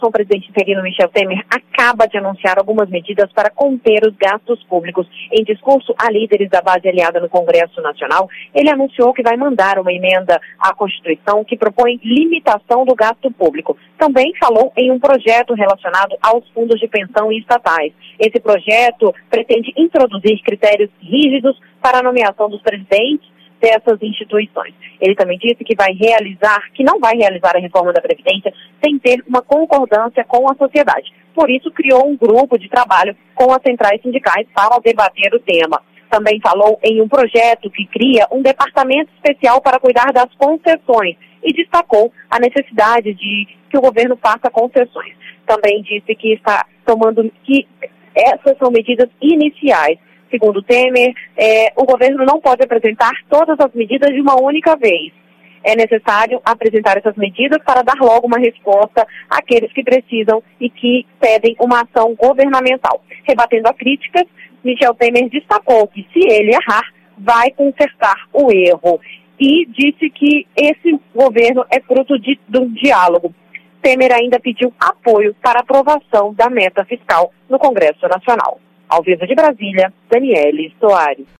O presidente interino Michel Temer acaba de anunciar algumas medidas para conter os gastos públicos. Em discurso a líderes da base aliada no Congresso Nacional, ele anunciou que vai mandar uma emenda à Constituição que propõe limitação do gasto público. Também falou em um projeto relacionado aos fundos de pensão estatais. Esse projeto pretende introduzir critérios rígidos para a nomeação dos presidentes dessas instituições. Ele também disse que não vai realizar a reforma da Previdência sem ter uma concordância com a sociedade. Por isso, criou um grupo de trabalho com as centrais sindicais para debater o tema. Também falou em um projeto que cria um departamento especial para cuidar das concessões e destacou a necessidade de que o governo faça concessões. Também disse que essas são medidas iniciais. Segundo Temer, o governo não pode apresentar todas as medidas de uma única vez. É necessário apresentar essas medidas para dar logo uma resposta àqueles que precisam e que pedem uma ação governamental. Rebatendo a críticas, Michel Temer destacou que, se ele errar, vai consertar o erro. E disse que esse governo é fruto de um diálogo. Temer ainda pediu apoio para a aprovação da meta fiscal no Congresso Nacional. Ao vivo de Brasília, Daniele Soares.